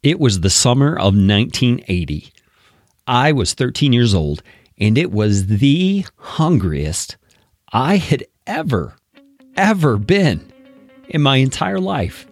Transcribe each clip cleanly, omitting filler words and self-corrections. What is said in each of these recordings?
It was the summer of 1980. I was 13 years old, and it was the hungriest I had ever been in my entire life.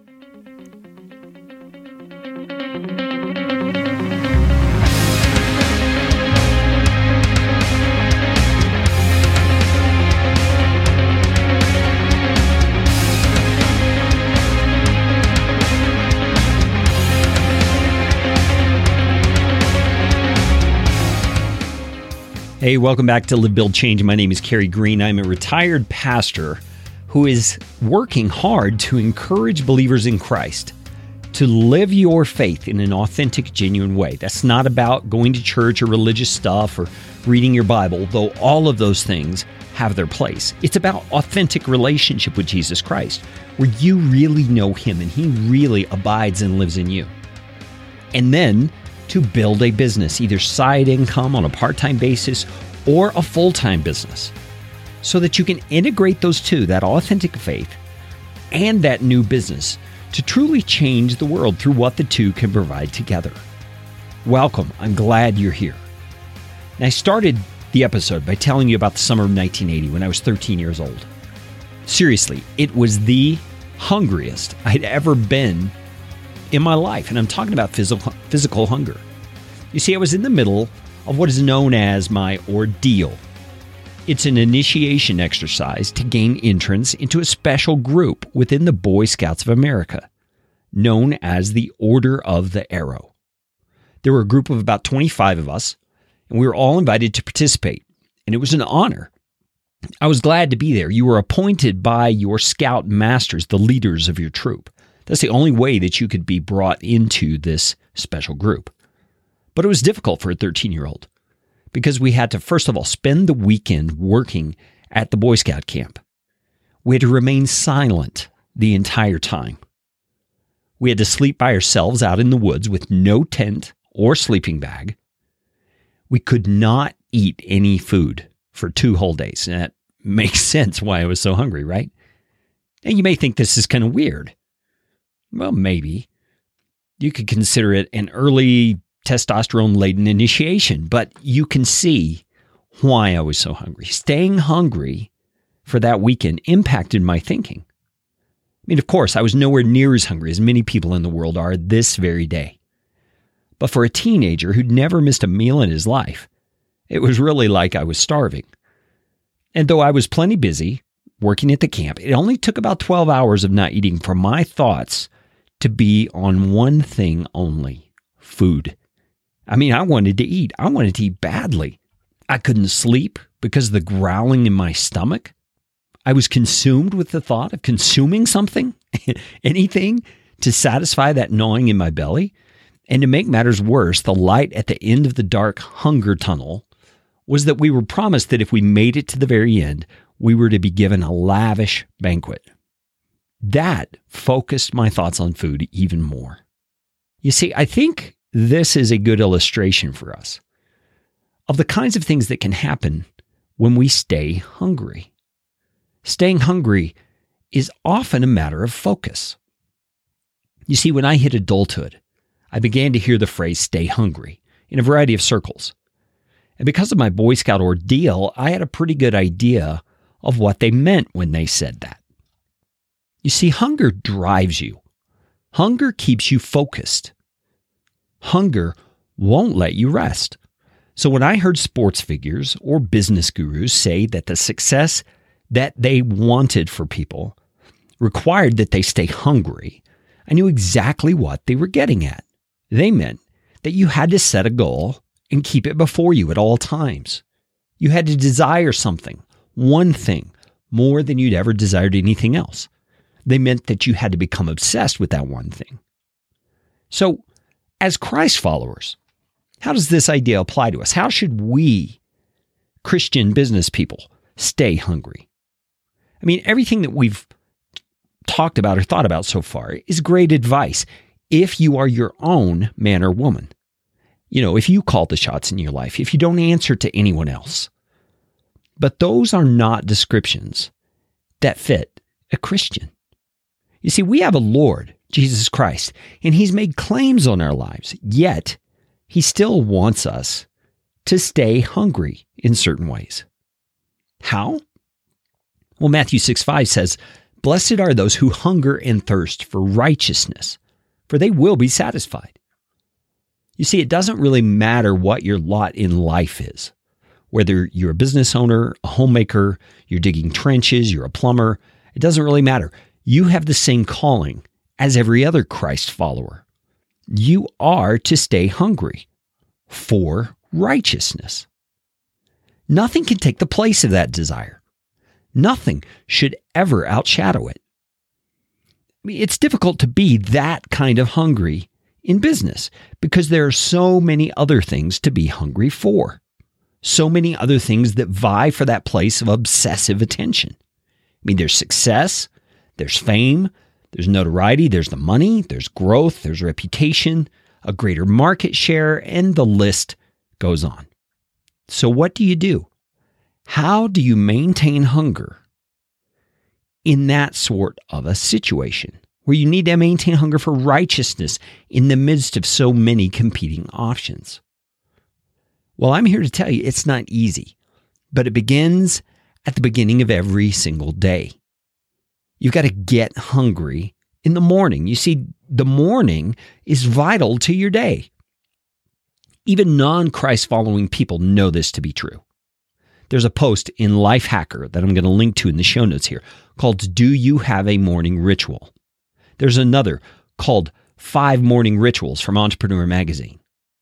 Hey, welcome back to Live, Build, Change. My name is Kerry Green. I'm a retired pastor who is working hard to encourage believers in Christ to live your faith in an authentic, genuine way. That's not about going to church or religious stuff or reading your Bible, though all of those things have their place. It's about authentic relationship with Jesus Christ, where you really know Him and He really abides and lives in you. And then to build a business, either side income on a part-time basis or a full-time business, so that you can integrate those two, that authentic faith and that new business, to truly change the world through what the two can provide together. Welcome. I'm glad you're here. And I started the episode by telling you about the summer of 1980 when I was 13 years old. Seriously, it was the hungriest I'd ever been in my life, and I'm talking about physical hunger. You see, I was in the middle of what is known as my ordeal. It's an initiation exercise to gain entrance into a special group within the Boy Scouts of America, known as the Order of the Arrow. There were a group of about 25 of us, and we were all invited to participate, and it was an honor. I was glad to be there. You were appointed by your scout masters, the leaders of your troop. That's the only way that you could be brought into this special group. But it was difficult for a 13-year-old because we had to, first of all, spend the weekend working at the Boy Scout camp. We had to remain silent the entire time. We had to sleep by ourselves out in the woods with no tent or sleeping bag. We could not eat any food for 2 whole days. And that makes sense why I was so hungry, right? And you may think this is kind of weird. Well, maybe. You could consider it an early testosterone-laden initiation, but you can see why I was so hungry. Staying hungry for that weekend impacted my thinking. I mean, of course, I was nowhere near as hungry as many people in the world are this very day. But for a teenager who'd never missed a meal in his life, it was really like I was starving. And though I was plenty busy working at the camp, it only took about 12 hours of not eating for my thoughts to be on one thing only: food. I mean, I wanted to eat. I wanted to eat badly. I couldn't sleep because of the growling in my stomach. I was consumed with the thought of consuming something, anything, to satisfy that gnawing in my belly. And to make matters worse, the light at the end of the dark hunger tunnel was that we were promised that if we made it to the very end, we were to be given a lavish banquet. That focused my thoughts on food even more. You see, I think this is a good illustration for us of the kinds of things that can happen when we stay hungry. Staying hungry is often a matter of focus. You see, when I hit adulthood, I began to hear the phrase "stay hungry" in a variety of circles. And because of my Boy Scout ordeal, I had a pretty good idea of what they meant when they said that. You see, hunger drives you. Hunger keeps you focused. Hunger won't let you rest. So when I heard sports figures or business gurus say that the success that they wanted for people required that they stay hungry, I knew exactly what they were getting at. They meant that you had to set a goal and keep it before you at all times. You had to desire something, one thing, more than you'd ever desired anything else. They meant that you had to become obsessed with that one thing. So, as Christ followers, how does this idea apply to us? How should we, Christian business people, stay hungry? I mean, everything that we've talked about or thought about so far is great advice if you are your own man or woman. You know, if you call the shots in your life, if you don't answer to anyone else. But those are not descriptions that fit a Christian. You see, we have a Lord, Jesus Christ, and he's made claims on our lives, yet he still wants us to stay hungry in certain ways. How? Well, Matthew 6:5 says, "Blessed are those who hunger and thirst for righteousness, for they will be satisfied." You see, it doesn't really matter what your lot in life is. Whether you're a business owner, a homemaker, you're digging trenches, you're a plumber, it doesn't really matter. You have the same calling as every other Christ follower. You are to stay hungry for righteousness. Nothing can take the place of that desire. Nothing should ever outshadow it. It's difficult to be that kind of hungry in business because there are so many other things to be hungry for. So many other things that vie for that place of obsessive attention. There's success, there's fame, there's notoriety, there's the money, there's growth, there's reputation, a greater market share, and the list goes on. So what do? How do you maintain hunger in that sort of a situation where you need to maintain hunger for righteousness in the midst of so many competing options? Well, I'm here to tell you it's not easy, but it begins at the beginning of every single day. You've got to get hungry in the morning. You see, the morning is vital to your day. Even non-Christ following people know this to be true. There's a post in Lifehacker that I'm going to link to in the show notes here called "Do You Have a Morning Ritual?" There's another called 5 Morning Rituals from Entrepreneur Magazine.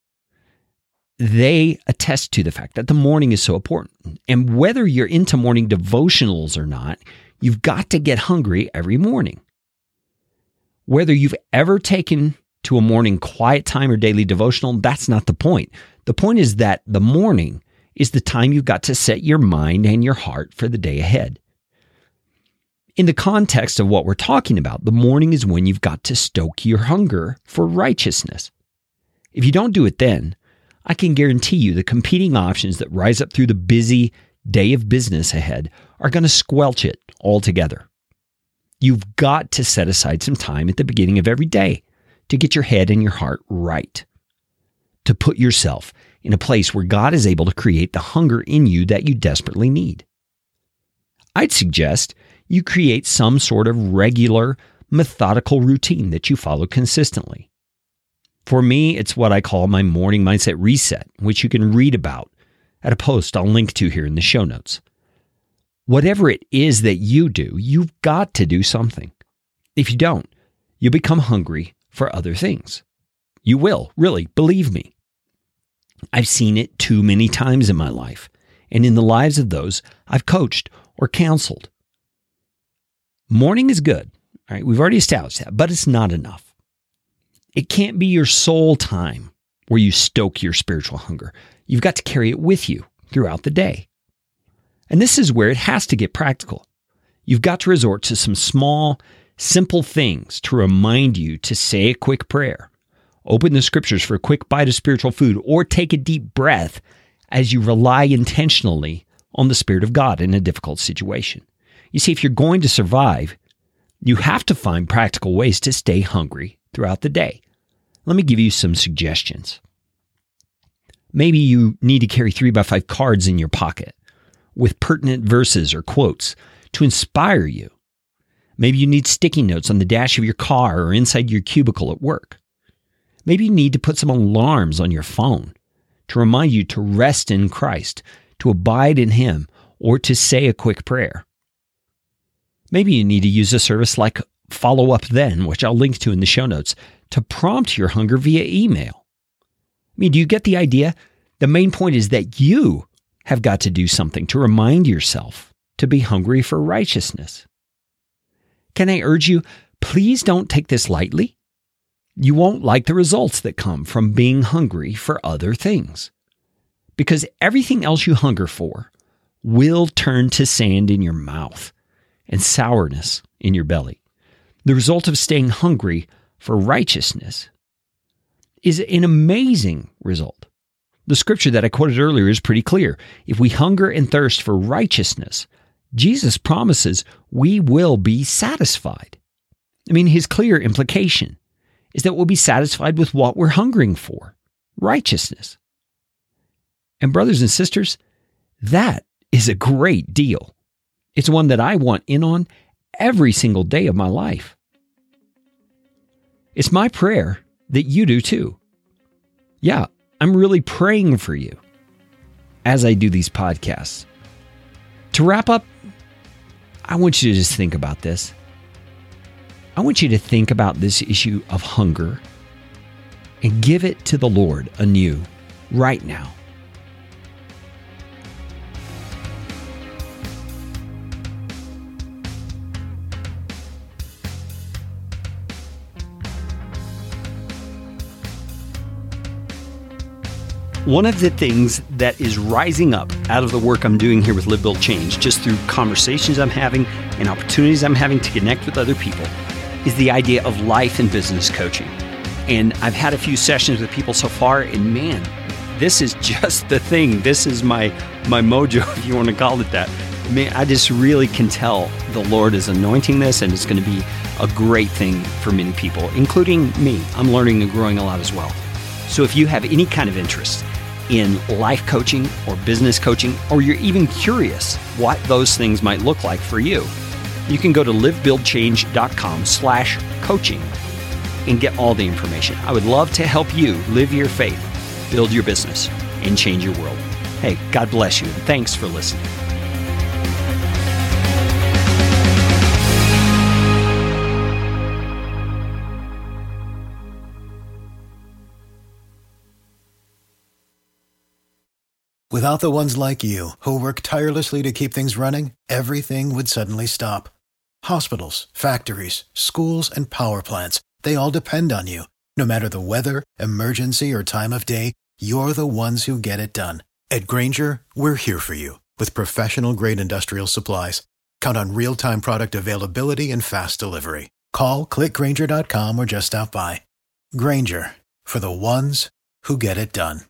They attest to the fact that the morning is so important. And whether you're into morning devotionals or not, you've got to get hungry every morning. Whether you've ever taken to a morning quiet time or daily devotional, that's not the point. The point is that the morning is the time you've got to set your mind and your heart for the day ahead. In the context of what we're talking about, the morning is when you've got to stoke your hunger for righteousness. If you don't do it then, I can guarantee you the competing options that rise up through the busy day of business ahead are going to squelch it altogether. You've got to set aside some time at the beginning of every day to get your head and your heart right, to put yourself in a place where God is able to create the hunger in you that you desperately need. I'd suggest you create some sort of regular, methodical routine that you follow consistently. For me, it's what I call my morning mindset reset, which you can read about at a post I'll link to here in the show notes. Whatever it is that you do, you've got to do something. If you don't, you'll become hungry for other things. You will, really, believe me. I've seen it too many times in my life and in the lives of those I've coached or counseled. Morning is good, all right? We've already established that, but it's not enough. It can't be your sole time where you stoke your spiritual hunger. You've got to carry it with you throughout the day. And this is where it has to get practical. You've got to resort to some small, simple things to remind you to say a quick prayer, open the scriptures for a quick bite of spiritual food, or take a deep breath as you rely intentionally on the Spirit of God in a difficult situation. You see, if you're going to survive, you have to find practical ways to stay hungry throughout the day. Let me give you some suggestions. Maybe you need to carry 3x5 cards in your pocket with pertinent verses or quotes to inspire you. Maybe you need sticky notes on the dash of your car or inside your cubicle at work. Maybe you need to put some alarms on your phone to remind you to rest in Christ, to abide in Him, or to say a quick prayer. Maybe you need to use a service like Follow Up Then, which I'll link to in the show notes, to prompt your hunger via email. Do you get the idea? The main point is that you have got to do something to remind yourself to be hungry for righteousness. Can I urge you, please don't take this lightly. You won't like the results that come from being hungry for other things, because everything else you hunger for will turn to sand in your mouth and sourness in your belly. The result of staying hungry for righteousness is an amazing result. The scripture that I quoted earlier is pretty clear. If we hunger and thirst for righteousness, Jesus promises we will be satisfied. I mean, his clear implication is that we'll be satisfied with what we're hungering for, righteousness. And brothers and sisters, that is a great deal. It's one that I want in on every single day of my life. It's my prayer that you do too. Yeah, I'm really praying for you as I do these podcasts. To wrap up, I want you to just think about this. I want you to think about this issue of hunger and give it to the Lord anew right now. One of the things that is rising up out of the work I'm doing here with Live, Build, Change, just through conversations I'm having and opportunities I'm having to connect with other people, is the idea of life and business coaching. And I've had a few sessions with people so far, and man, this is just the thing. This is my mojo, if you want to call it that. Man, I just really can tell the Lord is anointing this, and it's going to be a great thing for many people, including me. I'm learning and growing a lot as well. So if you have any kind of interest in life coaching or business coaching, or you're even curious what those things might look like for you, you can go to livebuildchange.com/coaching and get all the information. I would love to help you live your faith, build your business, and change your world. Hey, God bless you, and thanks for listening. Without the ones like you, who work tirelessly to keep things running, everything would suddenly stop. Hospitals, factories, schools, and power plants, they all depend on you. No matter the weather, emergency, or time of day, you're the ones who get it done. At Grainger, we're here for you with professional-grade industrial supplies. Count on real-time product availability and fast delivery. Call, click Grainger.com, or just stop by. Grainger, for the ones who get it done.